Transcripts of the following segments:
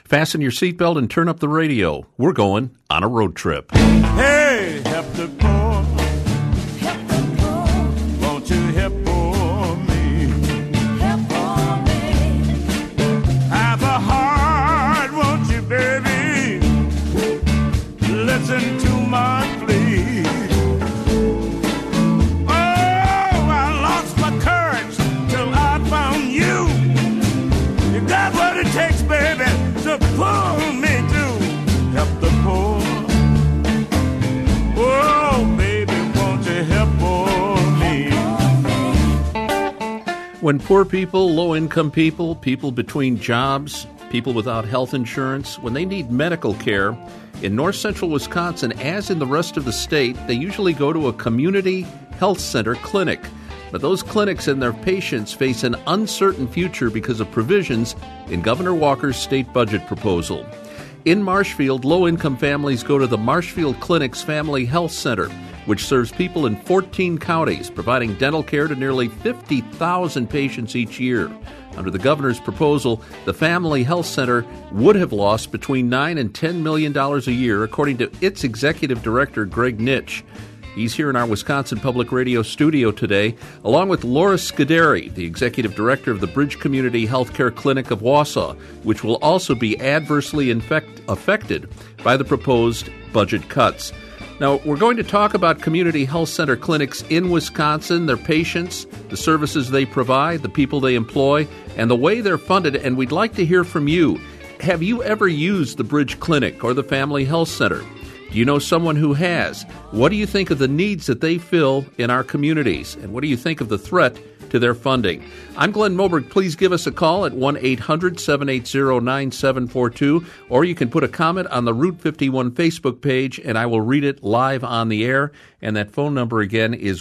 Fasten your seatbelt and turn up the radio. We're going on a road trip. Hey, help the poor. Help the poor. Won't you help for me? Help for me. Have a heart, won't you, baby? Listen to my plea. Oh, I lost my courage till I found you. You got what it takes, baby, to pull me through. Help the poor. Oh, baby, won't you help for me? When poor people, low-income people, people between jobs, people without health insurance, when they need medical care, in north central Wisconsin, as in the rest of the state, they usually go to a community health center clinic. But those clinics and their patients face an uncertain future because of provisions in Governor Walker's state budget proposal. In Marshfield, low-income families go to the Marshfield Clinic's Family Health Center, which serves people in 14 counties, providing dental care to nearly 50,000 patients each year. Under the governor's proposal, the Family Health Center would have lost between $9 and $10 million a year, according to its executive director, Greg Nitsch. He's here in our Wisconsin Public Radio studio today, along with Laura Scuderi, the executive director of the Bridge Community Healthcare Clinic of Wausau, which will also be adversely affected by the proposed budget cuts. Now, we're going to talk about community health center clinics in Wisconsin, their patients, the services they provide, the people they employ, and the way they're funded, and we'd like to hear from you. Have you ever used the Bridge Clinic or the Family Health Center? Do you know someone who has? What do you think of the needs that they fill in our communities? And what do you think of the threat to their funding? I'm Glenn Moberg. Please give us a call at 1-800-780-9742, or you can put a comment on the Route 51 Facebook page, and I will read it live on the air. And that phone number again is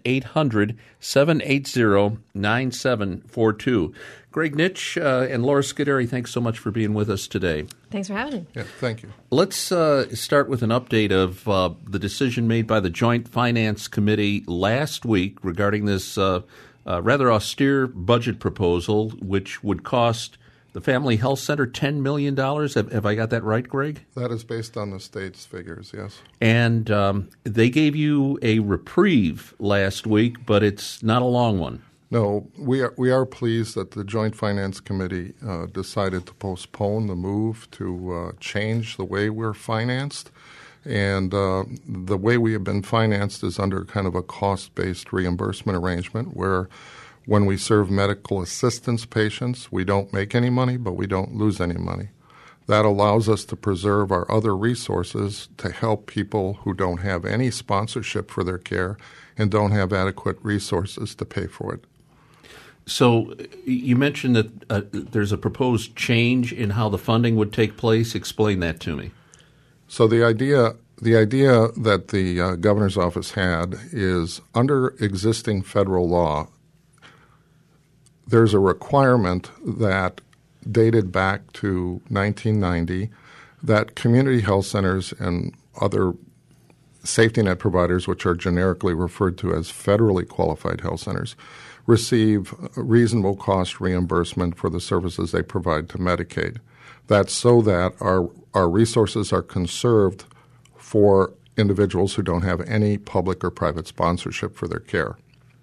1-800-780-9742. Greg Nitsch and Laura Scuderi, thanks so much for being with us today. Thanks for having me. Yeah, thank you. Let's start with an update of the decision made by the Joint Finance Committee last week regarding this rather austere budget proposal, which would cost the Family Health Center $10 million. Have I got that right, Greg? That is based on the state's figures, yes. And they gave you a reprieve last week, but it's not a long one. No, we are pleased that the Joint Finance Committee decided to postpone the move to change the way we're financed. And the way we have been financed is under kind of a cost-based reimbursement arrangement where when we serve medical assistance patients, we don't make any money, but we don't lose any money. That allows us to preserve our other resources to help people who don't have any sponsorship for their care and don't have adequate resources to pay for it. So you mentioned that there's a proposed change in how the funding would take place. Explain that to me. So the idea that the governor's office had is under existing federal law, there's a requirement that dated back to 1990 that community health centers and other safety net providers, which are generically referred to as federally qualified health centers, receive reasonable cost reimbursement for the services they provide to Medicaid. That's so that our resources are conserved for individuals who don't have any public or private sponsorship for their care.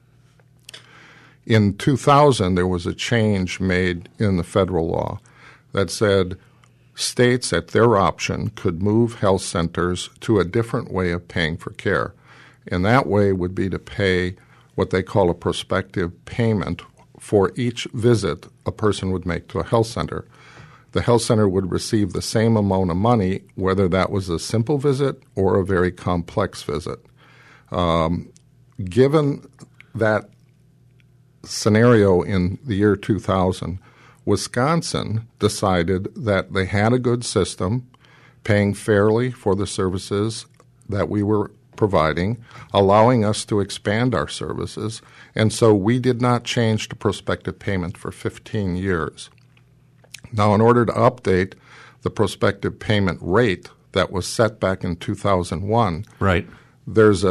In 2000, there was a change made in the federal law that said states at their option could move health centers to a different way of paying for care. And that way would be to pay what they call a prospective payment for each visit a person would make to a health center. The health center would receive the same amount of money, whether that was a simple visit or a very complex visit. Given that scenario in the year 2000, Wisconsin decided that they had a good system, paying fairly for the services that we were providing, allowing us to expand our services, and so we did not change the prospective payment for 15 years. Now, in order to update the prospective payment rate that was set back in 2001, right, there's a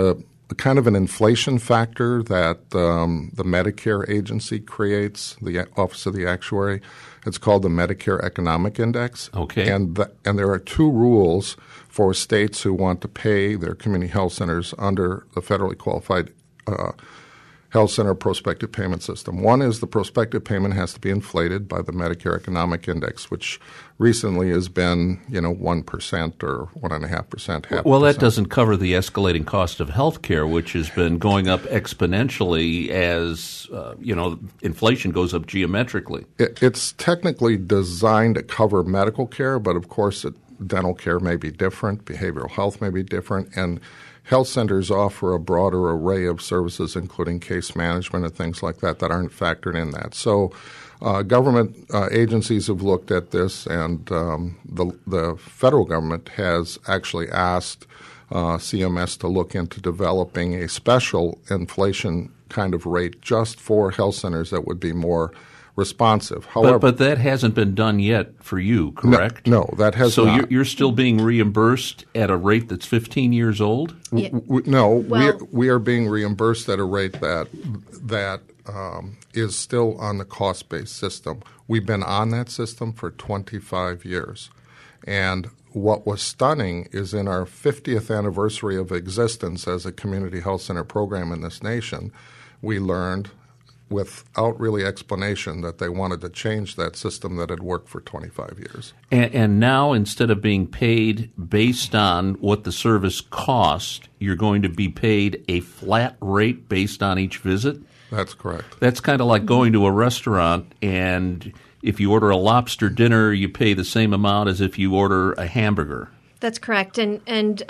kind of an inflation factor that the Medicare agency creates, the Office of the Actuary. It's called the Medicare Economic Index. Okay. And there are two rules for states who want to pay their community health centers under the federally qualified health center prospective payment system. One is the prospective payment has to be inflated by the Medicare Economic Index, which recently has been, 1% or 1.5%. Well, that doesn't cover the escalating cost of health care, which has been going up exponentially as, inflation goes up geometrically. It's technically designed to cover medical care, but of course dental care may be different, behavioral health may be different, and health centers offer a broader array of services, including case management and things like that aren't factored in that. So government agencies have looked at this, and the federal government has actually asked CMS to look into developing a special inflation kind of rate just for health centers that would be more responsive. However, but that hasn't been done yet for you, correct? No, that has not. So you're still being reimbursed at a rate that's 15 years old? Yeah. We are being reimbursed at a rate that is still on the cost-based system. We've been on that system for 25 years. And what was stunning is in our 50th anniversary of existence as a community health center program in this nation, we learned without really explanation that they wanted to change that system that had worked for 25 years. And now, instead of being paid based on what the service cost, you're going to be paid a flat rate based on each visit? That's correct. That's kind of like going to a restaurant, and if you order a lobster dinner, you pay the same amount as if you order a hamburger. That's correct. And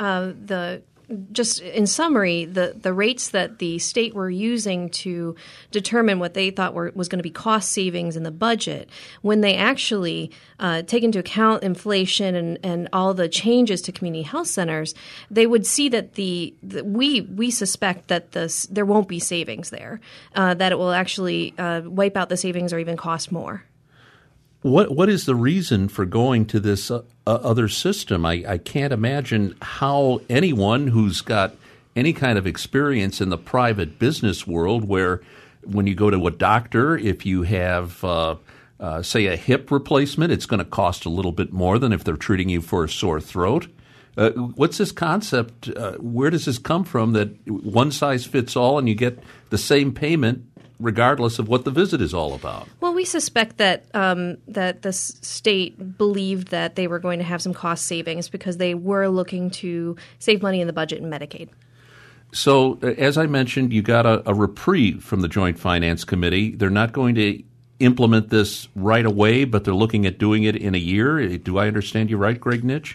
just in summary, the rates that the state were using to determine what they thought was going to be cost savings in the budget, when they actually take into account inflation and all the changes to community health centers, they would see that we suspect that there won't be savings there, that it will actually wipe out the savings or even cost more. What is the reason for going to this other system? I can't imagine how anyone who's got any kind of experience in the private business world, where when you go to a doctor, if you have, say, a hip replacement, it's going to cost a little bit more than if they're treating you for a sore throat. What's this concept? Where does this come from that one size fits all and you get the same payment regardless of what the visit is all about? Well, we suspect that that the state believed that they were going to have some cost savings because they were looking to save money in the budget and Medicaid. So, as I mentioned, you got a reprieve from the Joint Finance Committee. They're not going to implement this right away, but they're looking at doing it in a year. Do I understand you right, Greg Nitsch?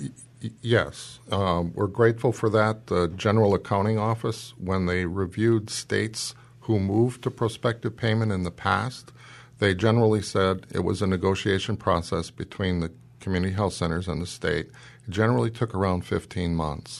Yes. We're grateful for that. The General Accounting Office, when they reviewed states who moved to prospective payment in the past, they generally said it was a negotiation process between the community health centers and the state. It generally took around 15 months.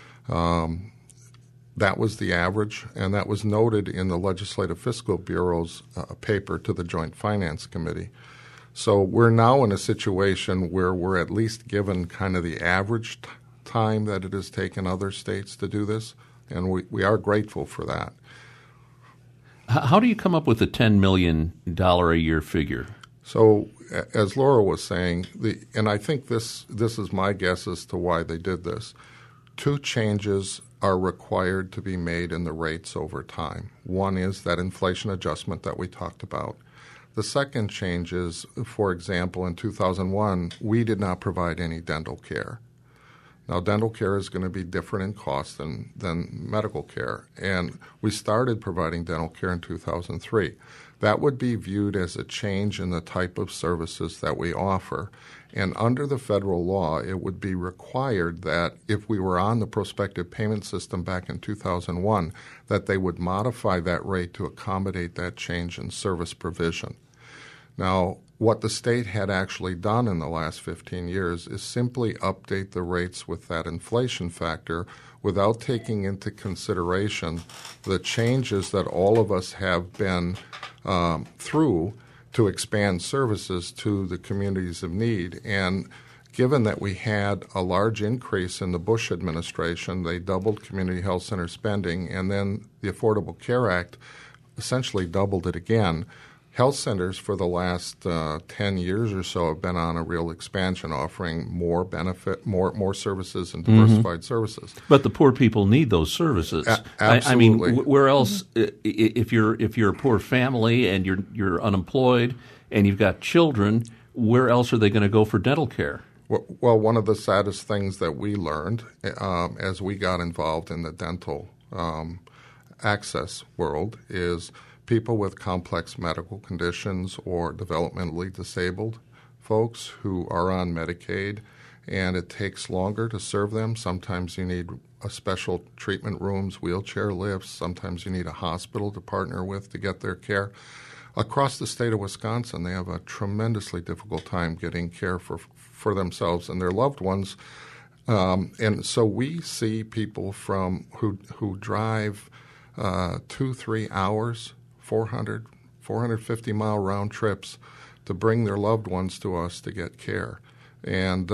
That was the average, and that was noted in the Legislative Fiscal Bureau's paper to the Joint Finance Committee. So we're now in a situation where we're at least given kind of the average time that it has taken other states to do this, and we are grateful for that. How do you come up with a $10 million a year figure? So, as Laura was saying, and I think this is my guess as to why they did this, two changes are required to be made in the rates over time. One is that inflation adjustment that we talked about. The second change is, for example, in 2001, we did not provide any dental care. Now, dental care is going to be different in cost than medical care, and we started providing dental care in 2003. That would be viewed as a change in the type of services that we offer, and under the federal law, it would be required that if we were on the prospective payment system back in 2001, that they would modify that rate to accommodate that change in service provision. Now, what the state had actually done in the last 15 years is simply update the rates with that inflation factor without taking into consideration the changes that all of us have been through to expand services to the communities of need. And given that we had a large increase in the Bush administration, they doubled community health center spending, and then the Affordable Care Act essentially doubled it again. Health centers for the last 10 years or so have been on a real expansion, offering more benefit, more services and diversified services. But the poor people need those services. Absolutely. I mean, where else? If you're a poor family and you're unemployed and you've got children, where else are they going to go for dental care? Well, one of the saddest things that we learned as we got involved in the dental access world is people with complex medical conditions or developmentally disabled folks who are on Medicaid, and it takes longer to serve them. Sometimes you need a special treatment rooms, wheelchair lifts. Sometimes you need a hospital to partner with to get their care. Across the state of Wisconsin, they have a tremendously difficult time getting care for themselves and their loved ones. And so we see people who drive 2-3 hours, 450-mile round trips to bring their loved ones to us to get care. And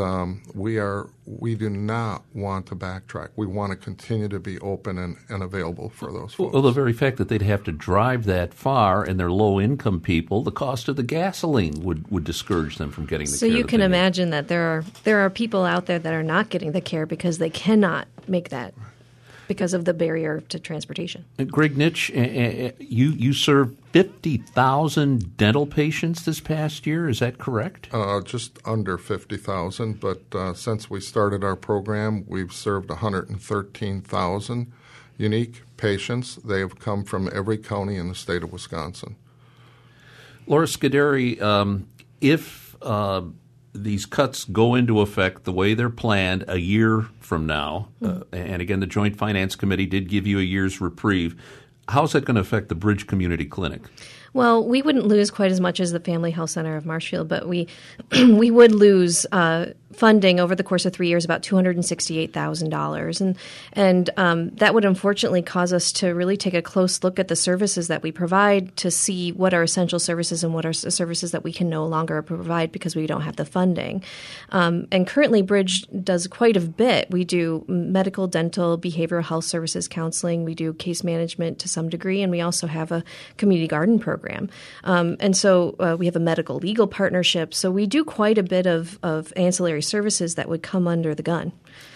we do not want to backtrack. We want to continue to be open and available for those folks. Well, the very fact that they'd have to drive that far and they're low-income people, the cost of the gasoline would discourage them from getting the care. So you can imagine that there are people out there that are not getting the care because they cannot make that because of the barrier to transportation. Greg Nitsch, you served 50,000 dental patients this past year. Is that correct? Just under 50,000, but since we started our program, we've served 113,000 unique patients. They have come from every county in the state of Wisconsin. Laura Scuderi, if these cuts go into effect the way they're planned a year from now, and again, the Joint Finance Committee did give you a year's reprieve, how's that going to affect the Bridge Community Clinic? Well, we wouldn't lose quite as much as the Family Health Center of Marshfield, but we would lose funding over the course of 3 years, about $268,000, and that would unfortunately cause us to really take a close look at the services that we provide to see what are essential services and what are services that we can no longer provide because we don't have the funding. And currently, Bridge does quite a bit. We do medical, dental, behavioral health services, counseling. We do case management to some degree, and we also have a community garden program. And so we have a medical legal partnership. So we do quite a bit of ancillary services that would come under the gun.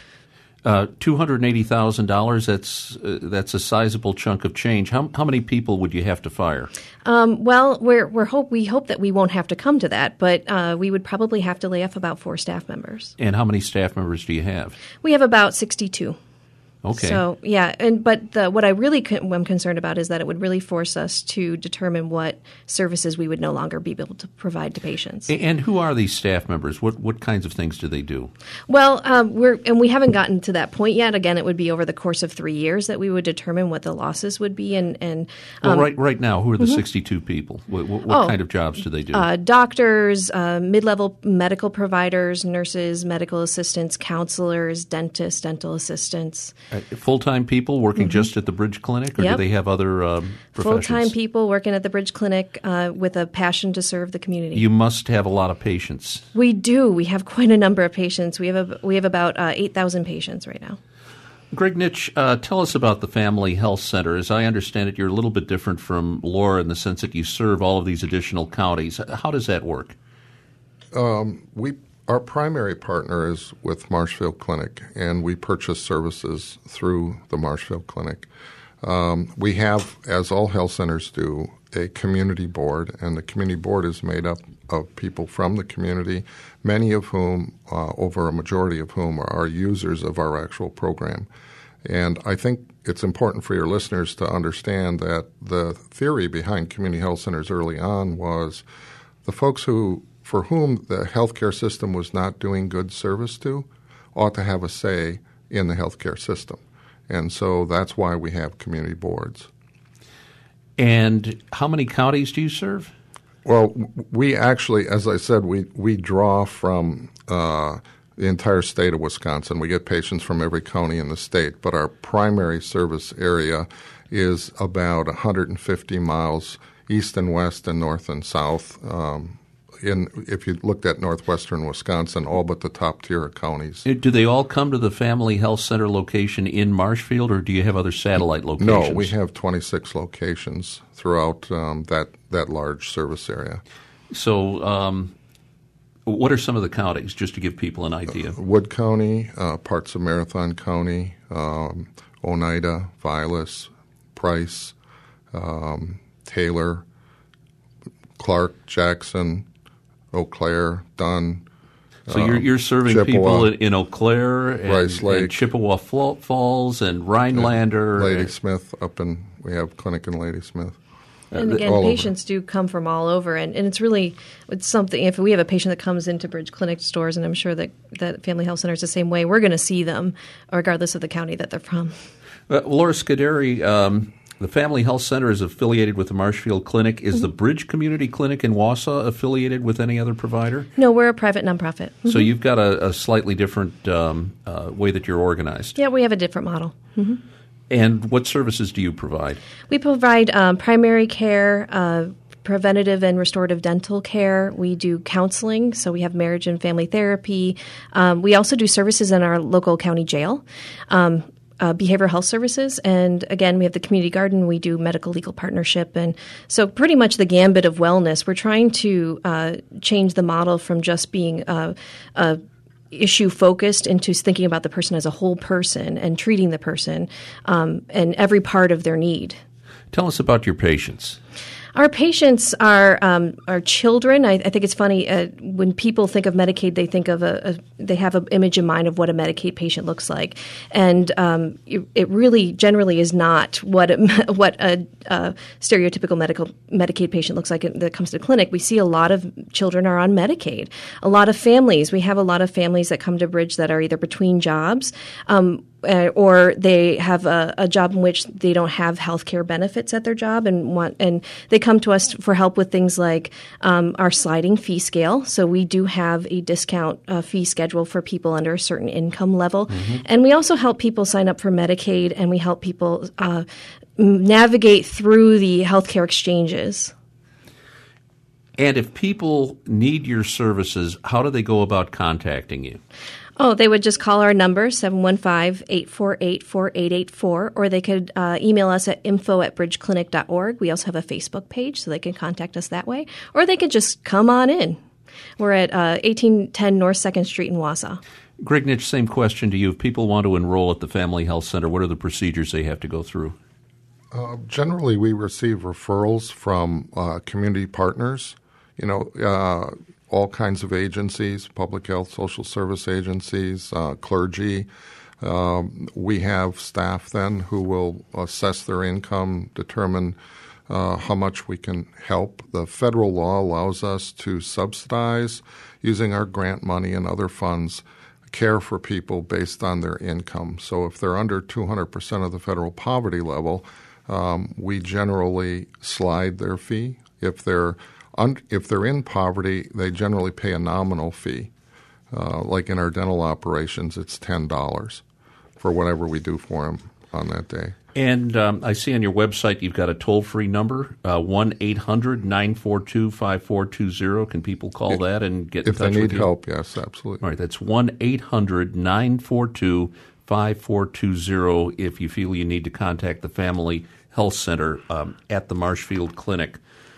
$280,000, that's a sizable chunk of change. How many people would you have to fire? Well, we hope that we won't have to come to that, but we would probably have to lay off about 4 staff members. And how many staff members do you have? We have about 62. Okay. So, yeah, but what I really am concerned about is that it would really force us to determine what services we would no longer be able to provide to patients. And who are these staff members? What kinds of things do they do? Well, we haven't gotten to that point yet. Again, it would be over the course of 3 years that we would determine what the losses would be. Right now, who are the 62 people? What kind of jobs do they do? Doctors, mid-level medical providers, nurses, medical assistants, counselors, dentists, dental assistants. Full-time people working just at the Bridge Clinic, or do they have other professions? Full-time people working at the Bridge Clinic with a passion to serve the community. You must have a lot of patients. We do. We have quite a number of patients. We have about 8,000 patients right now. Greg Nitsch, tell us about the Family Health Center. As I understand it, you're a little bit different from Laura in the sense that you serve all of these additional counties. How does that work? Our primary partner is with Marshfield Clinic, and we purchase services through the Marshfield Clinic. We have, as all health centers do, a community board, and the community board is made up of people from the community, many of whom, over a majority of whom, are users of our actual program. And I think it's important for your listeners to understand that the theory behind community health centers early on was the folks for whom the healthcare system was not doing good service to ought to have a say in the healthcare system. And so that's why we have community boards. And how many counties do you serve? Well, we actually, as I said, we draw from the entire state of Wisconsin. We get patients from every county in the state, but our primary service area is about 150 miles east and west and north and south if you looked at northwestern Wisconsin, all but the top tier of counties. Do they all come to the Family Health Center location in Marshfield, or do you have other satellite locations? No, we have 26 locations throughout that large service area. So what are some of the counties, just to give people an idea? Wood County, parts of Marathon County, Oneida, Vilas, Price, Taylor, Clark, Jackson, Eau Claire, Dunn. So you're serving Chippewa, people in Eau Claire Rice Lake, and Chippewa Falls and Rhinelander. Ladysmith we have clinic in Ladysmith. And again, patients do come from all over, and it's something. If we have a patient that comes into Bridge Clinic stores, and I'm sure that Family Health Center is the same way, we're going to see them regardless of the county that they're from. Laura Scuderi, the Family Health Center is affiliated with the Marshfield Clinic. Is the Bridge Community Clinic in Wausau affiliated with any other provider? No, we're a private nonprofit. So you've got a slightly different way that you're organized. Yeah, we have a different model. Mm-hmm. And what services do you provide? We provide primary care, preventative and restorative dental care. We do counseling, so we have marriage and family therapy. We also do services in our local county jail. Behavioral health services, and again, we have the community garden. We do medical legal partnership, and so pretty much the gambit of wellness. We're trying to change the model from just being issue focused into thinking about the person as a whole person and treating the person and every part of their need. Tell us about your patients. Our patients are children. I think it's funny when people think of Medicaid, they think of they have an image in mind of what a Medicaid patient looks like, and it really generally is not what a stereotypical Medicaid patient looks like that comes to the clinic. We see a lot of children are on Medicaid. A lot of families. We have a lot of families that come to Bridge that are either between jobs. Or they have a job in which they don't have health care benefits at their job and they come to us for help with things like our sliding fee scale. So we do have a discount fee schedule for people under a certain income level. Mm-hmm. And we also help people sign up for Medicaid, and we help people navigate through the healthcare exchanges. And if people need your services, how do they go about contacting you? Oh, they would just call our number, 715-848-4884, or they could email us at info@bridgeclinic.org. We also have a Facebook page, so they can contact us that way. Or they could just come on in. We're at 1810 North 2nd Street in Wausau. Greg Nitsch, same question to you. If people want to enroll at the Family Health Center, what are the procedures they have to go through? Generally, we receive referrals from community partners. All kinds of agencies, public health, social service agencies, clergy. We have staff then who will assess their income, determine how much we can help. The federal law allows us to subsidize, using our grant money and other funds, care for people based on their income. So if they're under 200% of the federal poverty level, we generally slide their fee. If they're in poverty, they generally pay a nominal fee. Like in our dental operations, it's $10 for whatever we do for them on that day. And I see on your website you've got a toll-free number, 1-800-942-5420. Can people call that and get in touch with you? If they need help, yes, absolutely. All right, that's 1-800-942-5420 if you feel you need to contact the Family Health Center at the Marshfield Clinic.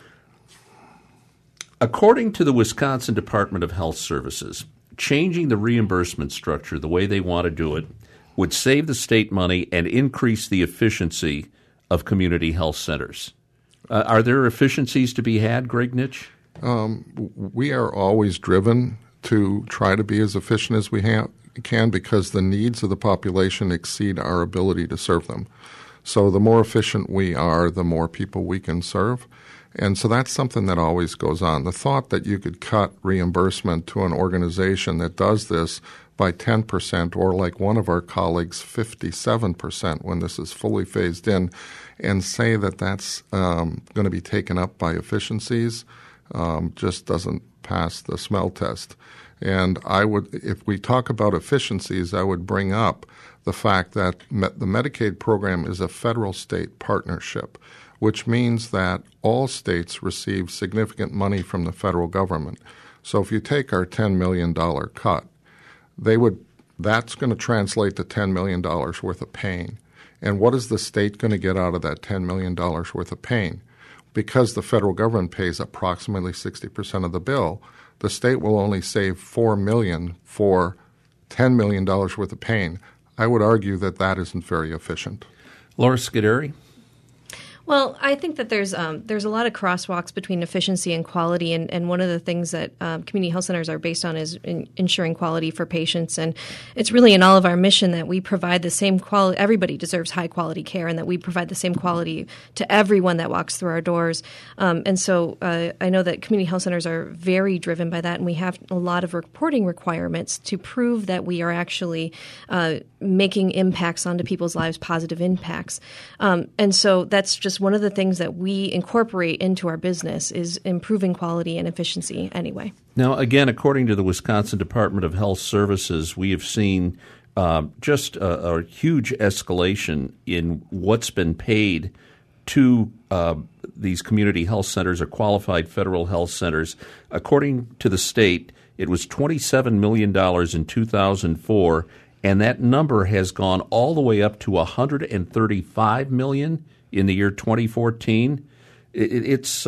According to the Wisconsin Department of Health Services, changing the reimbursement structure the way they want to do it would save the state money and increase the efficiency of community health centers. Are there efficiencies to be had, Greg Nitsch? We are always driven to try to be as efficient as we can because the needs of the population exceed our ability to serve them. So the more efficient we are, the more people we can serve. And so that's something that always goes on. The thought that you could cut reimbursement to an organization that does this by 10% or like one of our colleagues, 57% when this is fully phased in, and say that that's going to be taken up by efficiencies just doesn't pass the smell test. And if we talk about efficiencies, I would bring up the fact that the Medicaid program is a federal-state partnership. which means that all states receive significant money from the federal government. So if you take our $10 million cut, that's going to translate to $10 million worth of pain. And what is the state going to get out of that $10 million worth of pain? Because the federal government pays approximately 60% of the bill, the state will only save $4 million for $10 million worth of pain. I would argue that that isn't very efficient. Laura Scuderi? Well, I think that there's a lot of crosswalks between efficiency and quality, and one of the things that community health centers are based on is ensuring quality for patients. And it's really in all of our mission that we provide the same quality. Everybody deserves high quality care, and that we provide the same quality to everyone that walks through our doors. And so I know that community health centers are very driven by that, and we have a lot of reporting requirements to prove that we are actually making impacts onto people's lives, positive impacts. And so that's just one of the things that we incorporate into our business is improving quality and efficiency anyway. Now, again, according to the Wisconsin Department of Health Services, we have seen just a huge escalation in what's been paid to these community health centers or qualified federal health centers. According to the state, it was $27 million in 2004, and that number has gone all the way up to $135 million in the year 2014. It's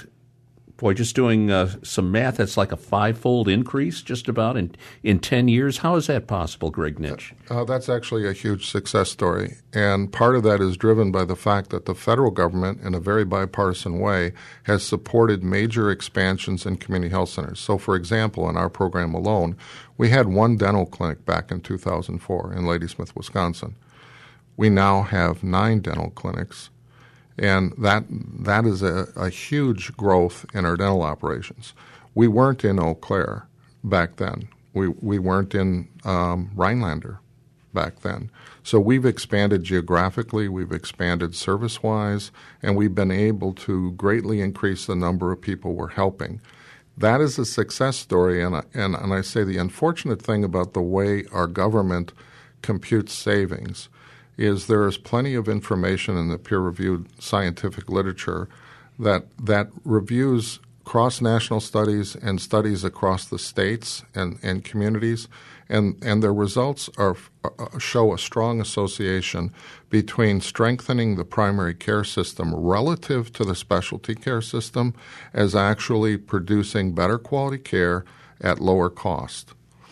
just doing some math, that's like a five-fold increase just about in 10 years. How is that possible, Greg Nitsch? That's actually a huge success story, and part of that is driven by the fact that the federal government, in a very bipartisan way, has supported major expansions in community health centers. So, for example, in our program alone, we had one dental clinic back in 2004 in Ladysmith, Wisconsin. We now have 9 dental clinics. And that is a huge growth in our dental operations. We weren't in Eau Claire back then. We weren't in Rhinelander back then. So we've expanded geographically, we've expanded service-wise, and we've been able to greatly increase the number of people we're helping. That is a success story, and I say the unfortunate thing about the way our government computes savings is there is plenty of information in the peer-reviewed scientific literature that reviews cross-national studies and studies across the states and communities, and their results show a strong association between strengthening the primary care system relative to the specialty care system as actually producing better quality care at lower cost.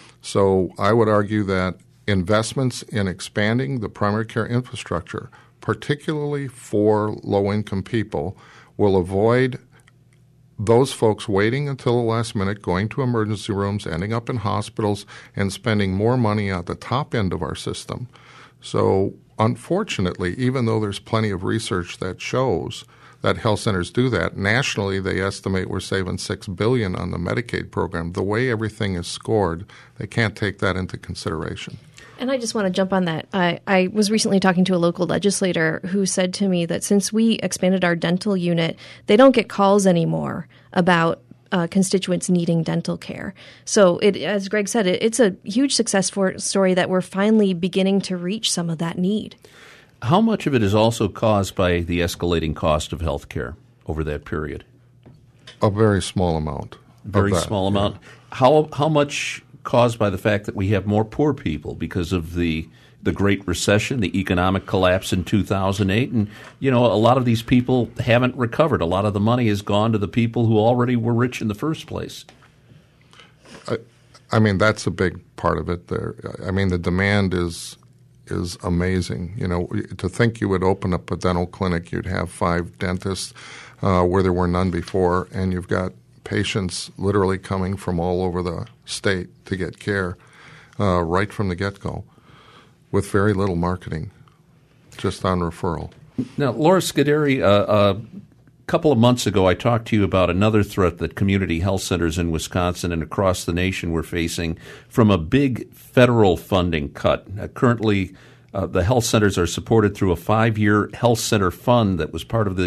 So I would argue that investments in expanding the primary care infrastructure, particularly for low-income people, will avoid those folks waiting until the last minute, going to emergency rooms, ending up in hospitals, and spending more money at the top end of our system. So, unfortunately, even though there's plenty of research that shows that health centers do that, nationally they estimate we're saving $6 billion on the Medicaid program. The way everything is scored, they can't take that into consideration. And I just want to jump on that. I was recently talking to a local legislator who said to me that since we expanded our dental unit, they don't get calls anymore about constituents needing dental care. So, as Greg said, it's a huge success story that we're finally beginning to reach some of that need. How much of it is also caused by the escalating cost of health care over that period? A very small amount. Very small amount. Yeah. How much caused by the fact that we have more poor people because of the Great Recession, the economic collapse in 2008, and a lot of these people haven't recovered. A lot of the money has gone to the people who already were rich in the first place. I mean, that's a big part of it there. I mean, the demand is amazing. To think you would open up a dental clinic, you'd have 5 dentists where there were none before, and you've got patients literally coming from all over the state to get care right from the get-go with very little marketing, just on referral. Now, Laura Scuderi, a couple of months ago I talked to you about another threat that community health centers in Wisconsin and across the nation were facing from a big federal funding cut. Currently, the health centers are supported through a 5-year health center fund that was part of the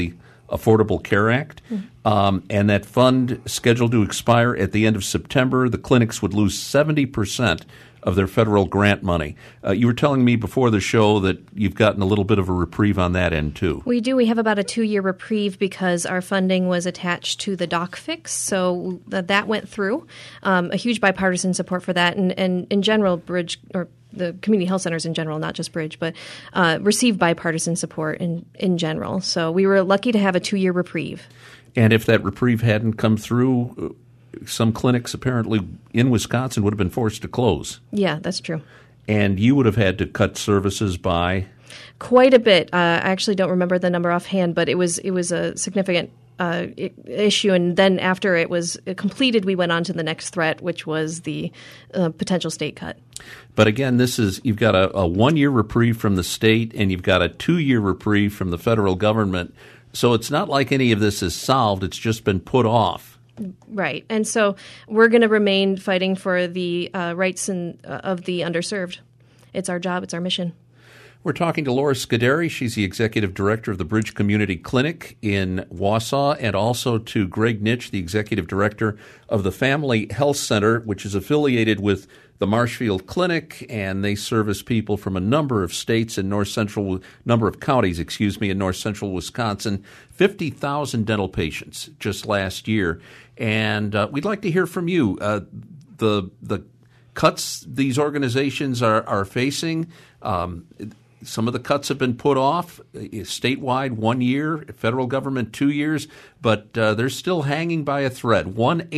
Affordable Care Act, and that fund scheduled to expire at the end of September. The clinics would lose 70% of their federal grant money. You were telling me before the show that you've gotten a little bit of a reprieve on that end, too. We do. We have about a 2-year reprieve because our funding was attached to the doc fix, so that went through. A huge bipartisan support for that, and in general, Bridge, or the community health centers in general, not just Bridge, but received bipartisan support in general. So we were lucky to have a 2-year reprieve. And if that reprieve hadn't come through, some clinics apparently in Wisconsin would have been forced to close. Yeah, that's true. And you would have had to cut services by? Quite a bit. I actually don't remember the number offhand, but it was a significant issue. And then after it was completed, we went on to the next threat, which was the potential state cut. But again, you've got a 1-year reprieve from the state, and you've got a 2-year reprieve from the federal government. So it's not like any of this is solved. It's just been put off. Right. And so we're going to remain fighting for the rights of the underserved. It's our job. It's our mission. We're talking to Laura Scuderi. She's the executive director of the Bridge Community Clinic in Wausau, and also to Greg Nitsch, the executive director of the Family Health Center, which is affiliated with the Marshfield Clinic, and they service people from a number of states in number of counties, in north central Wisconsin. 50,000 dental patients just last year, and we'd like to hear from you. The cuts these organizations are facing. Some of the cuts have been put off, statewide 1 year, federal government 2 years, but they're still hanging by a thread.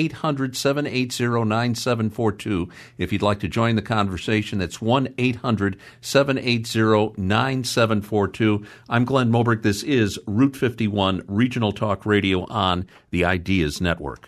1-800-780-9742. If you'd like to join the conversation, that's 1-800-780-9742. I'm Glenn Moberg. This is Route 51 Regional Talk Radio on the Ideas Network.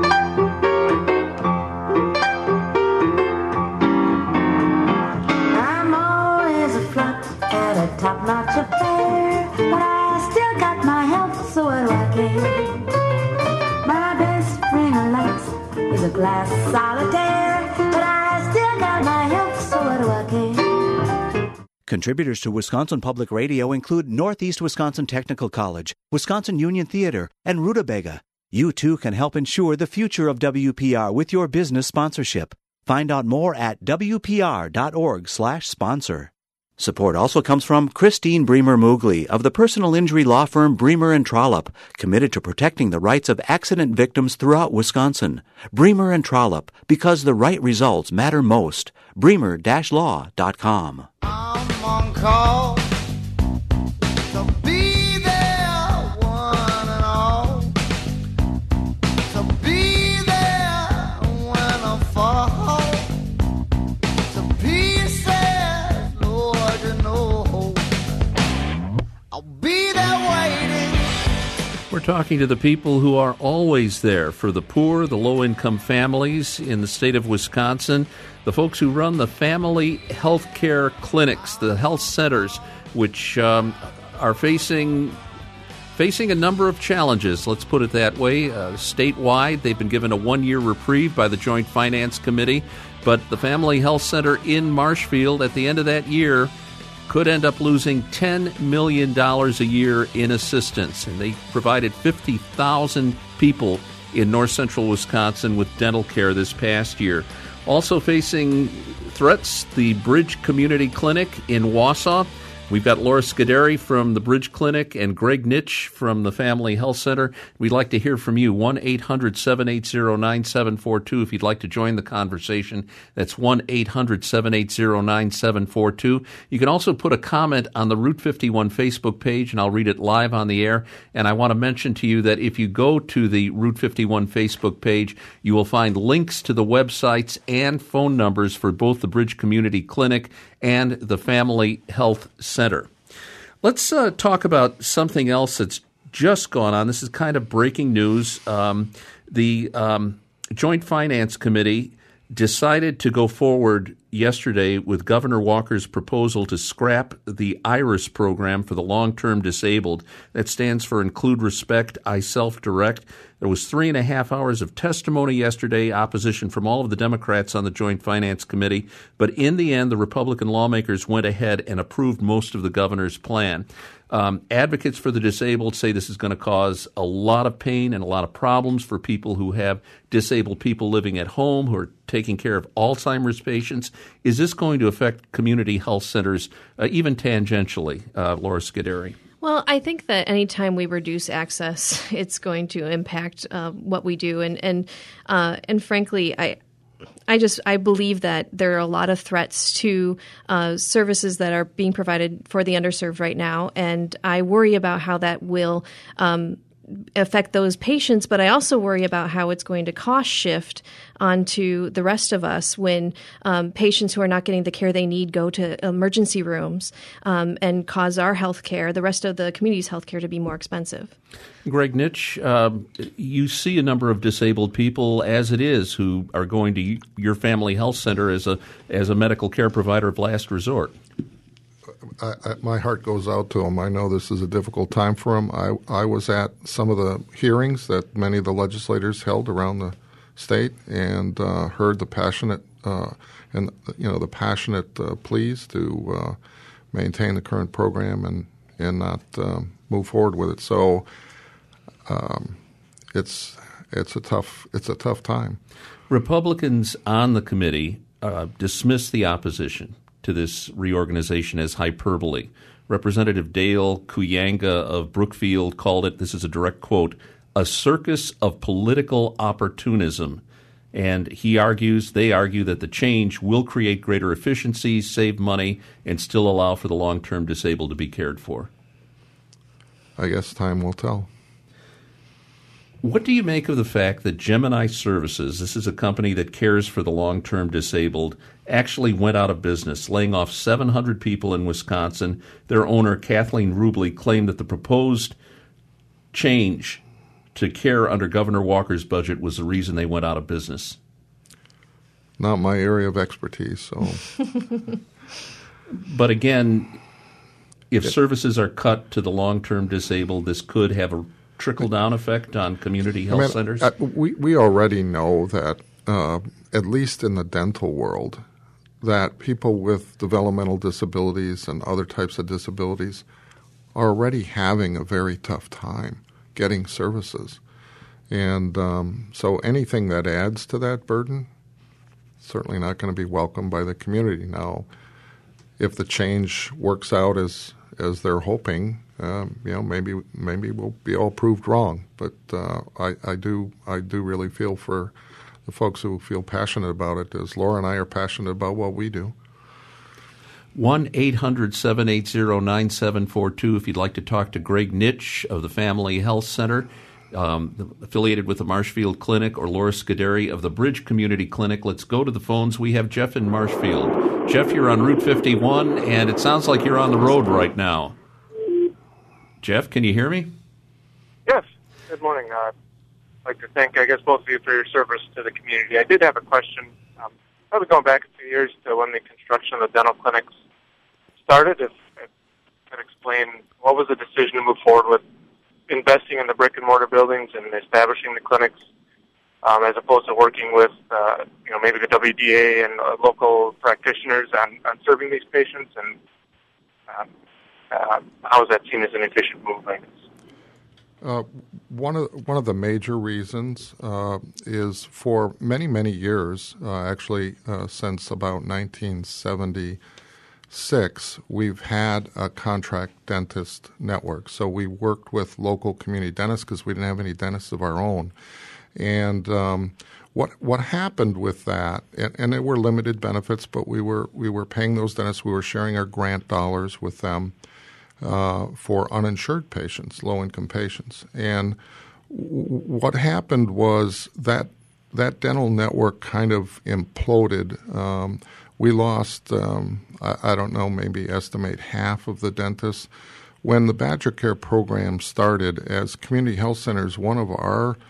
Top-notch affair, but I still got my health, so what do I care? My best friend Alex is a glass solitaire, but I still got my health, so what do I care? Contributors to Wisconsin Public Radio include Northeast Wisconsin Technical College, Wisconsin Union Theater, and Rutabaga. You too can help ensure the future of WPR with your business sponsorship. Find out more at wpr.org/sponsor. Support also comes from Christine Bremer-Moogly of the personal injury law firm Bremer & Trollope, committed to protecting the rights of accident victims throughout Wisconsin. Bremer & Trollope, because the right results matter most. bremer-law.com. I'm on call to be there, one and all, to be there when I fall, to be said, Lord, you know, I'll be there waiting. We're talking to the people who are always there for the poor, the low-income families in the state of Wisconsin, the folks who run the family health care clinics, the health centers, which are facing a number of challenges, let's put it that way. Statewide, they've been given a 1-year reprieve by the Joint Finance Committee, but the Family Health Center in Marshfield at the end of that year could end up losing $10 million a year in assistance. And they provided 50,000 people in north central Wisconsin with dental care this past year. Also facing threats, the Bridge Community Clinic in Wausau. We've got Laura Scuderi from the Bridge Clinic and Greg Nitsch from the Family Health Center. We'd like to hear from you, 1-800-780-9742. If you'd like to join the conversation, that's 1-800-780-9742. You can also put a comment on the Route 51 Facebook page, and I'll read it live on the air. And I want to mention to you that if you go to the Route 51 Facebook page, you will find links to the websites and phone numbers for both the Bridge Community Clinic and the Family Health Center. Let's talk about something else that's just gone on. This is kind of breaking news. The Joint Finance Committee decided to go forward yesterday with Governor Walker's proposal to scrap the IRIS program for the long-term disabled. That stands for Include Respect, I Self-Direct. There was 3.5 hours of testimony yesterday, opposition from all of the Democrats on the Joint Finance Committee. But in the end, the Republican lawmakers went ahead and approved most of the governor's plan. Advocates for the disabled say this is going to cause a lot of pain and a lot of problems for people who have disabled people living at home, who are taking care of Alzheimer's patients. Is this going to affect community health centers even tangentially, Laura Scuderi? Well, I think that anytime we reduce access, it's going to impact what we do, and frankly, I believe that there are a lot of threats to services that are being provided for the underserved right now, and I worry about how that will affect those patients, but I also worry about how it's going to cost shift onto the rest of us when patients who are not getting the care they need go to emergency rooms and cause our health care, the rest of the community's health care, to be more expensive. Greg Nitsch, you see a number of disabled people as it is who are going to your family health center as a medical care provider of last resort. My heart goes out to them. I know this is a difficult time for them. I was at some of the hearings that many of the legislators held around the state and heard the passionate pleas to maintain the current program and not move forward with it. So it's a tough time. Republicans on the committee dismissed the opposition to this reorganization as hyperbole. Representative Dale Kuyanga of Brookfield called it, this is a direct quote, a circus of political opportunism. And they argue that the change will create greater efficiency, save money, and still allow for the long-term disabled to be cared for. I guess time will tell. What do you make of the fact that Gemini Services, this is a company that cares for the long-term disabled, actually went out of business, laying off 700 people in Wisconsin? Their owner, Kathleen Rubley, claimed that the proposed change to care under Governor Walker's budget was the reason they went out of business. Not my area of expertise. So, but again, if services are cut to the long-term disabled, this could have a trickle-down effect on community health centers? We already know that, at least in the dental world, that people with developmental disabilities and other types of disabilities are already having a very tough time getting services. And so anything that adds to that burden, certainly not going to be welcomed by the community. Now, if the change works out as they're hoping, maybe we'll be all proved wrong. But I do really feel for the folks who feel passionate about it, as Laura and I are passionate about what we do. 1-800-780-9742 if you'd like to talk to Greg Nitsch of the Family Health Center, affiliated with the Marshfield Clinic, or Laura Scuderi of the Bridge Community Clinic. Let's go to the phones. We have Jeff in Marshfield. Jeff, you're on Route 51, and it sounds like you're on the road right now. Jeff, can you hear me? Yes. Good morning. I'd like to thank, both of you for your service to the community. I did have a question. Probably going back a few years to when the construction of the dental clinics started. If I could explain, what was the decision to move forward with investing in the brick-and-mortar buildings and establishing the clinics, as opposed to working with, maybe the WDA and local practitioners on serving these patients, and how is that seen as an efficient move, I guess? One of the major reasons is for many, many years, since about 1976, we've had a contract dentist network. So we worked with local community dentists because we didn't have any dentists of our own. And what happened with that, and there were limited benefits, but we were paying those dentists. We were sharing our grant dollars with them for uninsured patients, low-income patients. And what happened was that dental network kind of imploded. We lost, maybe estimate half of the dentists. When the Badger Care program started, as community health centers, one of our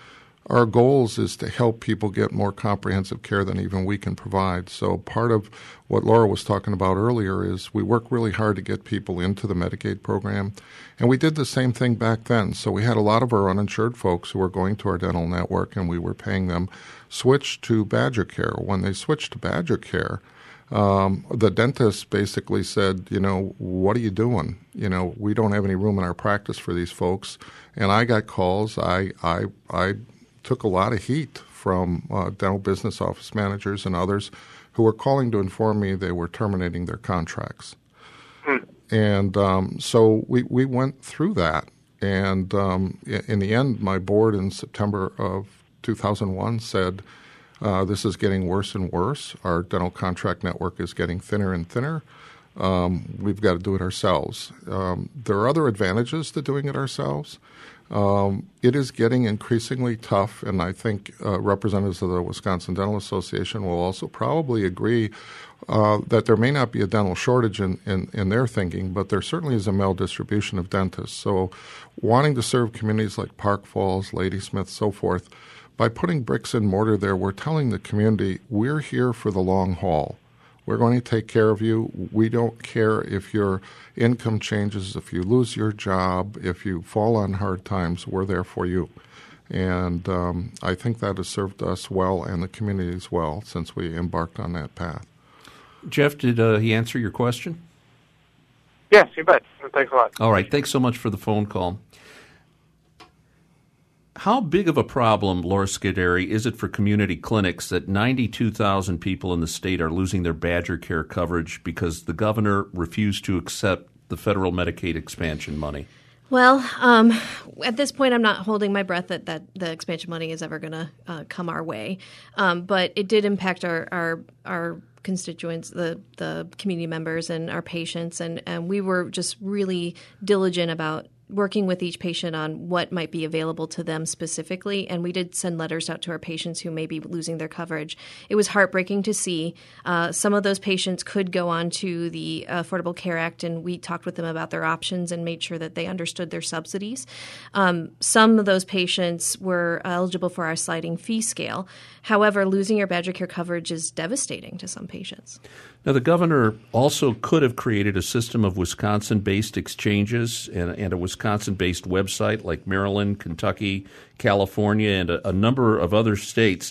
our goals is to help people get more comprehensive care than even we can provide. So part of what Laura was talking about earlier is we work really hard to get people into the Medicaid program, and we did the same thing back then. So we had a lot of our uninsured folks who were going to our dental network, and we were paying them, switch to Badger Care. When they switched to Badger Care, the dentist basically said, what are you doing? We don't have any room in our practice for these folks. And I got calls. I took a lot of heat from dental business office managers and others who were calling to inform me they were terminating their contracts. And so we went through that. And in the end, my board in September of 2001 said, this is getting worse and worse. Our dental contract network is getting thinner and thinner. We've got to do it ourselves. There are other advantages to doing it ourselves. It is getting increasingly tough, and I think representatives of the Wisconsin Dental Association will also probably agree that there may not be a dental shortage in their thinking, but there certainly is a maldistribution of dentists. So wanting to serve communities like Park Falls, Ladysmith, so forth, by putting bricks and mortar there, we're telling the community, we're here for the long haul. We're going to take care of you. We don't care if your income changes, if you lose your job, if you fall on hard times, we're there for you. And I think that has served us well and the community as well since we embarked on that path. Jeff, did he answer your question? Yes, you bet. Thanks a lot. All right. Thanks so much for the phone call. How big of a problem, Laura Scuderi, is it for community clinics that 92,000 people in the state are losing their Badger Care coverage because the governor refused to accept the federal Medicaid expansion money? Well, at this point, I'm not holding my breath that the expansion money is ever going to come our way. But it did impact our constituents, the community members and our patients, and we were just really diligent about working with each patient on what might be available to them specifically. And we did send letters out to our patients who may be losing their coverage. It was heartbreaking to see. Some of those patients could go on to the Affordable Care Act, and we talked with them about their options and made sure that they understood their subsidies. Some of those patients were eligible for our sliding fee scale. However, losing your Badger Care coverage is devastating to some patients. Now, the governor also could have created a system of Wisconsin-based exchanges and a Wisconsin-based website like Maryland, Kentucky, California, and a number of other states.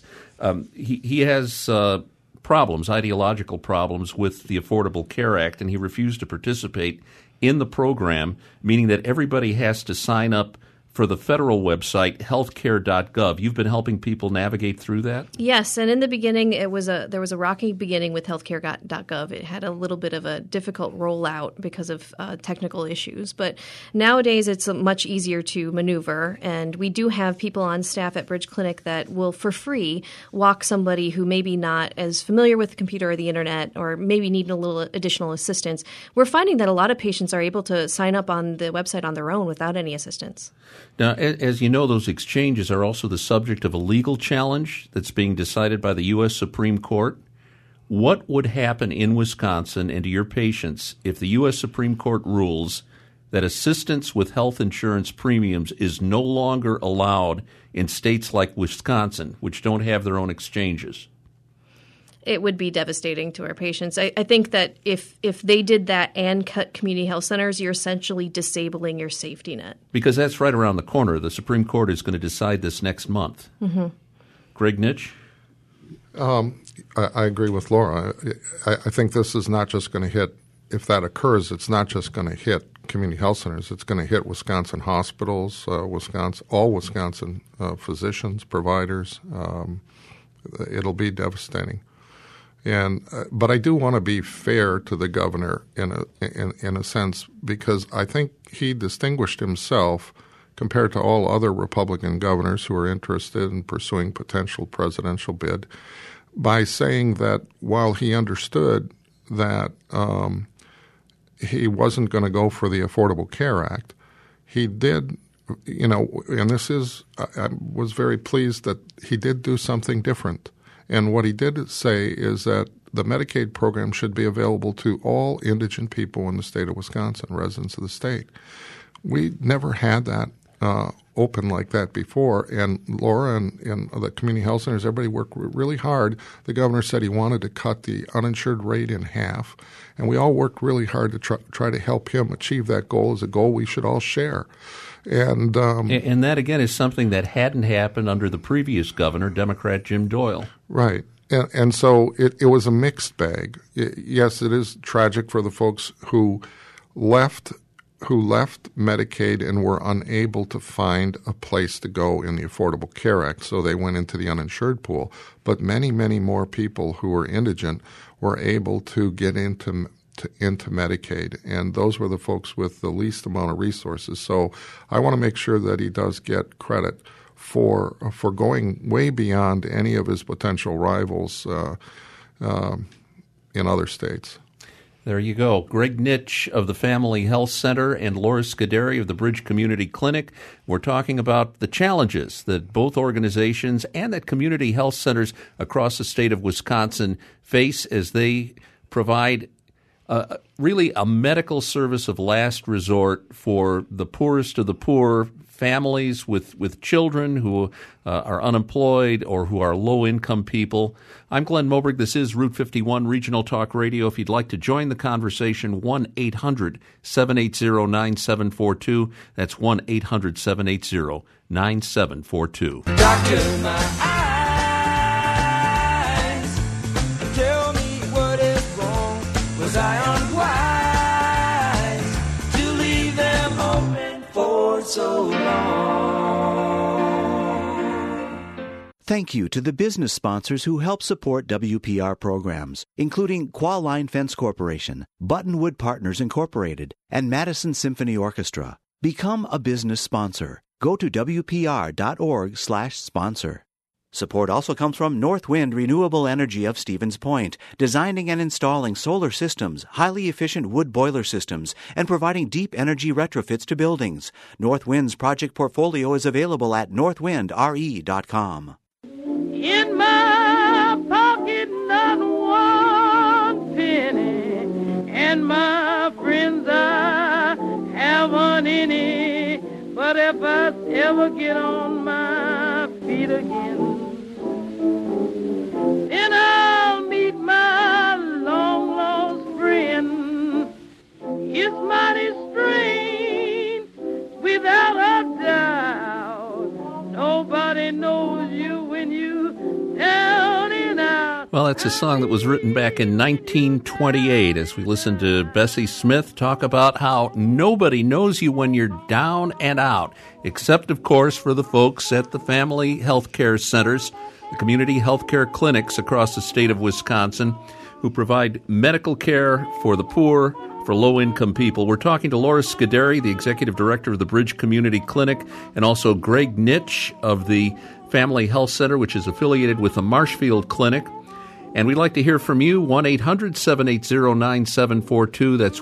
He has problems, ideological problems with the Affordable Care Act, and he refused to participate in the program, meaning that everybody has to sign up for the federal website, healthcare.gov. You've been helping people navigate through that? Yes, and in the beginning, there was a rocky beginning with healthcare.gov. It had a little bit of a difficult rollout because of technical issues, but nowadays it's much easier to maneuver, and we do have people on staff at Bridge Clinic that will, for free, walk somebody who may be not as familiar with the computer or the internet or maybe need a little additional assistance. We're finding that a lot of patients are able to sign up on the website on their own without any assistance. Now, as you know, those exchanges are also the subject of a legal challenge that's being decided by the U.S. Supreme Court. What would happen in Wisconsin and to your patients if the U.S. Supreme Court rules that assistance with health insurance premiums is no longer allowed in states like Wisconsin, which don't have their own exchanges? It would be devastating to our patients. I think that if they did that and cut community health centers, you're essentially disabling your safety net. Because that's right around the corner. The Supreme Court is going to decide this next month. Mm-hmm. Greg Nitsch? I agree with Laura. I think this is not just going to hit, if that occurs, it's not just going to hit community health centers. It's going to hit Wisconsin hospitals, all Wisconsin physicians, providers. It'll be devastating. But I do want to be fair to the governor in a sense, because I think he distinguished himself compared to all other Republican governors who are interested in pursuing potential presidential bid by saying that while he understood that he wasn't going to go for the Affordable Care Act, he did, and I was very pleased that he did do something different. And what he did say is that the Medicaid program should be available to all indigent people in the state of Wisconsin, residents of the state. We never had that open like that before. And Laura and the community health centers, everybody worked really hard. The governor said he wanted to cut the uninsured rate in half, and we all worked really hard to try to help him achieve that goal. As a goal we should all share. And that, again, is something that hadn't happened under the previous governor, Democrat Jim Doyle. Right. And so it was a mixed bag. Yes, it is tragic for the folks who left Medicaid and were unable to find a place to go in the Affordable Care Act, so they went into the uninsured pool. But many, many more people who were indigent were able to get into Medicaid, and those were the folks with the least amount of resources. So I want to make sure that he does get credit for going way beyond any of his potential rivals in other states. There you go. Greg Nitsch of the Family Health Center and Laura Scuderi of the Bridge Community Clinic. We're talking about the challenges that both organizations and that community health centers across the state of Wisconsin face as they provide really a medical service of last resort for the poorest of the poor, families with children who are unemployed or who are low-income people. I'm Glenn Moberg. This is Route 51 Regional Talk Radio. If you'd like to join the conversation, 1-800-780-9742. That's 1-800-780-9742. Doctor, my eyes, tell me what is wrong. Was I unwise to leave them open for so long? Thank you to the business sponsors who help support WPR programs, including Qualline Fence Corporation, Buttonwood Partners Incorporated, and Madison Symphony Orchestra. Become a business sponsor. Go to WPR.org/sponsor. Support also comes from Northwind Renewable Energy of Stevens Point, designing and installing solar systems, highly efficient wood boiler systems, and providing deep energy retrofits to buildings. Northwind's project portfolio is available at northwindre.com. In my pocket, not one penny, and my friends, I haven't any. But if I ever get on my feet again, then I'll meet my long-lost friend. It's mighty strange, without a doubt. Nobody knows you when you down and out. Well, that's a song that was written back in 1928 as we listen to Bessie Smith talk about how nobody knows you when you're down and out, except, of course, for the folks at the family health care centers, the community health care clinics across the state of Wisconsin, who provide medical care for the poor, for low-income people. We're talking to Laura Scuderi, the executive director of the Bridge Community Clinic, and also Greg Nitsch of the Family Health Center, which is affiliated with the Marshfield Clinic. And we'd like to hear from you, 1-800-780-9742. That's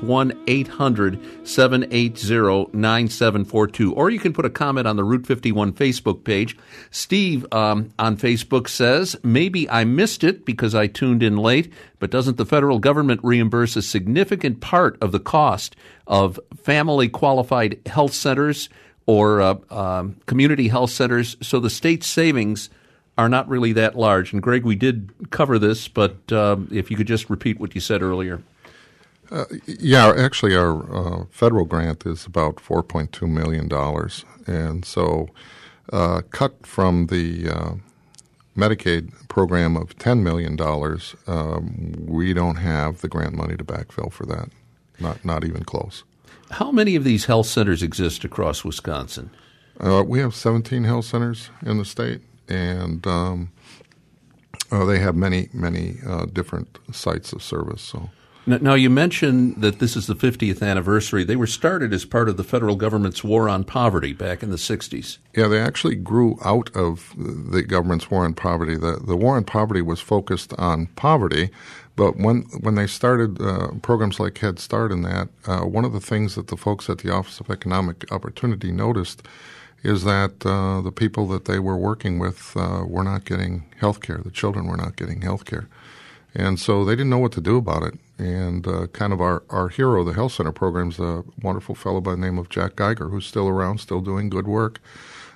1-800-780-9742. Or you can put a comment on the Route 51 Facebook page. Steve on Facebook says, maybe I missed it because I tuned in late, but doesn't the federal government reimburse a significant part of the cost of family qualified health centers or community health centers, so the state's savings are not really that large? And Greg, we did cover this, but if you could just repeat what you said earlier. Actually our federal grant is about $4.2 million. And so cut from the Medicaid program of $10 million, we don't have the grant money to backfill for that, not even close. How many of these health centers exist across Wisconsin? We have 17 health centers in the state. And they have many different sites of service. So now you mentioned that this is the 50th anniversary. They were started as part of the federal government's war on poverty back in the 60s. Yeah, they actually grew out of the government's war on poverty. The war on poverty was focused on poverty, but when they started programs like Head Start and that, one of the things that the folks at the Office of Economic Opportunity noticed is that the people that they were working with were not getting health care. The children were not getting health care. And so they didn't know what to do about it. And kind of our hero of the health center program is a wonderful fellow by the name of Jack Geiger, who's still around, still doing good work.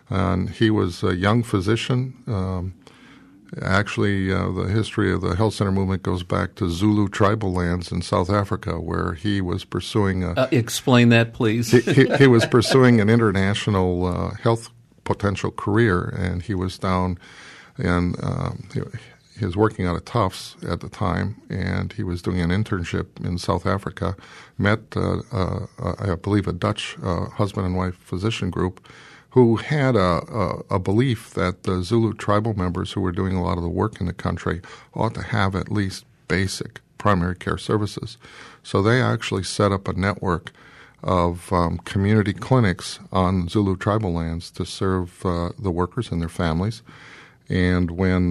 And he was a young physician. Actually, the history of the health center movement goes back to Zulu tribal lands in South Africa, where he was pursuing explain that, please. he was pursuing an international health potential career, and he was down and he was working out of Tufts at the time, and he was doing an internship in South Africa, met, I believe, a Dutch husband and wife physician group who had a belief that the Zulu tribal members who were doing a lot of the work in the country ought to have at least basic primary care services. So they actually set up a network of community clinics on Zulu tribal lands to serve the workers and their families. And when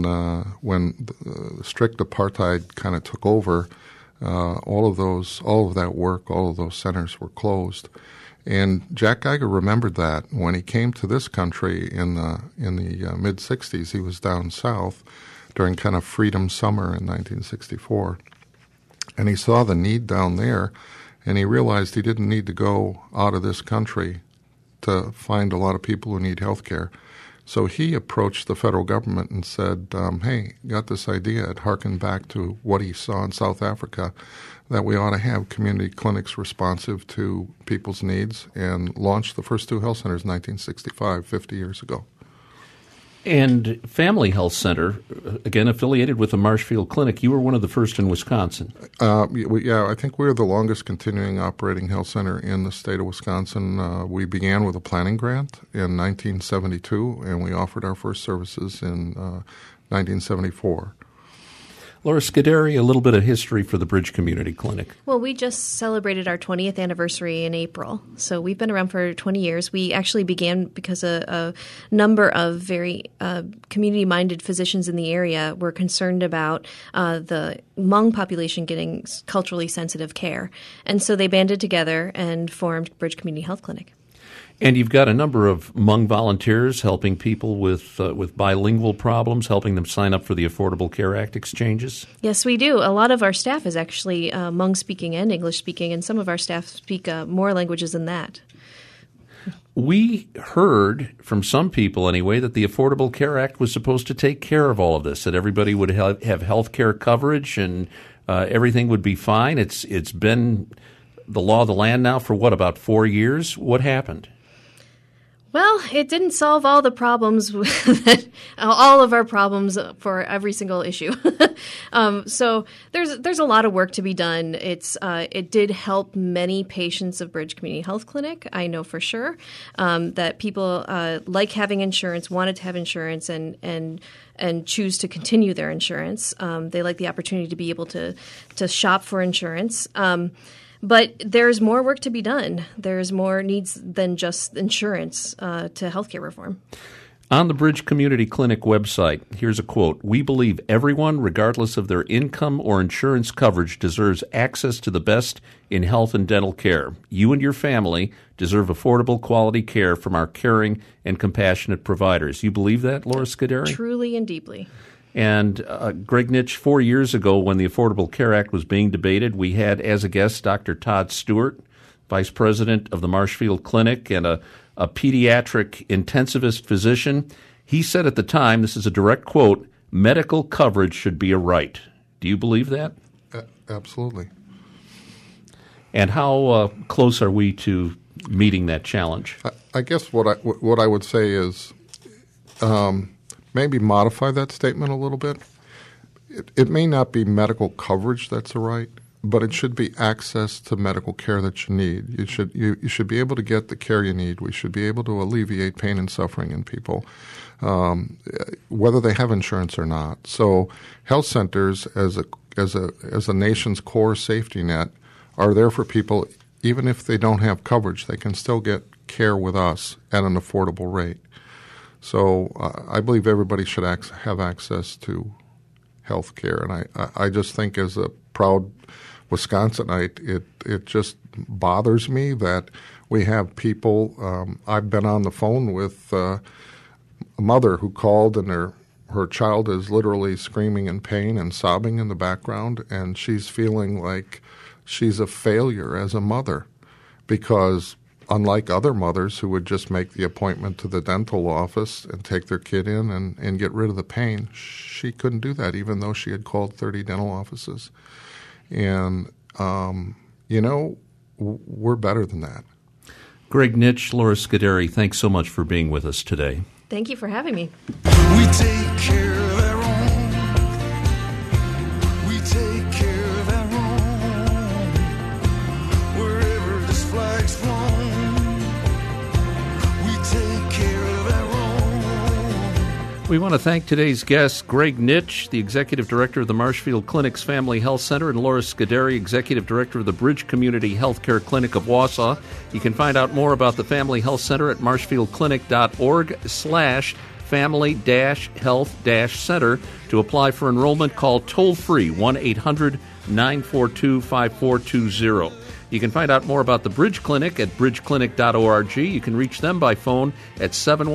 the strict apartheid kind of took over, all of that work, all of those centers were closed. And Jack Geiger remembered that when he came to this country in the mid '60s. He was down south during kind of Freedom Summer in 1964, and he saw the need down there, and he realized he didn't need to go out of this country to find a lot of people who need health care. So he approached the federal government and said, hey, got this idea. It harkened back to what he saw in South Africa, that we ought to have community clinics responsive to people's needs, and launched the first 2 health centers in 1965, 50 years ago. And Family Health Center, again affiliated with the Marshfield Clinic, you were one of the first in Wisconsin. I think we're the longest continuing operating health center in the state of Wisconsin. We began with a planning grant in 1972, and we offered our first services in 1974. Laura Scuderi, a little bit of history for the Bridge Community Clinic. Well, we just celebrated our 20th anniversary in April, so we've been around for 20 years. We actually began because a number of very community-minded physicians in the area were concerned about the Hmong population getting culturally sensitive care, and so they banded together and formed Bridge Community Health Clinic. And you've got a number of Hmong volunteers helping people with bilingual problems, helping them sign up for the Affordable Care Act exchanges? Yes, we do. A lot of our staff is actually Hmong-speaking and English-speaking, and some of our staff speak more languages than that. We heard from some people anyway that the Affordable Care Act was supposed to take care of all of this, that everybody would have health care coverage and everything would be fine. It's been the law of the land now for, about 4 years? What happened? Well, it didn't solve all the problems, all of our problems for every single issue. So there's a lot of work to be done. It did help many patients of Bridge Community Health Clinic. I know for sure that people like having insurance, wanted to have insurance, and choose to continue their insurance. They like the opportunity to be able to shop for insurance. But there's more work to be done. There's more needs than just insurance to healthcare reform. On the Bridge Community Clinic website, here's a quote: "We believe everyone, regardless of their income or insurance coverage, deserves access to the best in health and dental care. You and your family deserve affordable, quality care from our caring and compassionate providers." You believe that, Laura Scuderi? Truly and deeply. And Greg Nitsch, 4 years ago when the Affordable Care Act was being debated, we had as a guest Dr. Todd Stewart, Vice President of the Marshfield Clinic and a pediatric intensivist physician. He said at the time, this is a direct quote, "Medical coverage should be a right." Do you believe that? Absolutely. And how close are we to meeting that challenge? I guess what I would say is maybe modify that statement a little bit. It may not be medical coverage that's a right, but it should be access to medical care that you need. You should be able to get the care you need. We should be able to alleviate pain and suffering in people, whether they have insurance or not. So health centers, as a nation's core safety net, are there for people even if they don't have coverage. They can still get care with us at an affordable rate. So I believe everybody should have access to health care. And I just think as a proud Wisconsinite, it just bothers me that we have people I've been on the phone with a mother who called and her child is literally screaming in pain and sobbing in the background, and she's feeling like she's a failure as a mother because unlike other mothers who would just make the appointment to the dental office and take their kid in and get rid of the pain, she couldn't do that, even though she had called 30 dental offices. And, we're better than that. Greg Nitsch, Laura Scuderi, thanks so much for being with us today. Thank you for having me. We take care of our own. We take care of our own. Wherever this flag's flown, we take care of our own. We want to thank today's guests, Greg Nitsch, the Executive Director of the Marshfield Clinic's Family Health Center, and Laura Scuderi, Executive Director of the Bridge Community Healthcare Clinic of Wausau. You can find out more about the Family Health Center at marshfieldclinic.org/family-health-center. To apply for enrollment, call toll-free 1-800-942-5420. You can find out more about the Bridge Clinic at bridgeclinic.org. You can reach them by phone at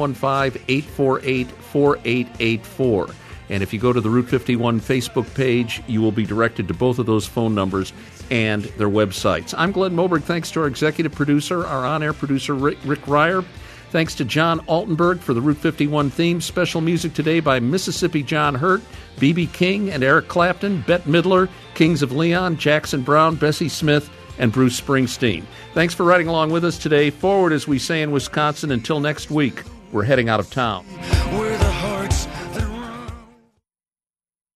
715-848-4884. And if you go to the Route 51 Facebook page, you will be directed to both of those phone numbers and their websites. I'm Glenn Moberg. Thanks to our executive producer, our on-air producer, Rick Ryer. Thanks to John Altenberg for the Route 51 theme. Special music today by Mississippi John Hurt, B.B. King and Eric Clapton, Bette Midler, Kings of Leon, Jackson Brown, Bessie Smith, and Bruce Springsteen. Thanks for riding along with us today. Forward, as we say in Wisconsin. Until next week, we're heading out of town.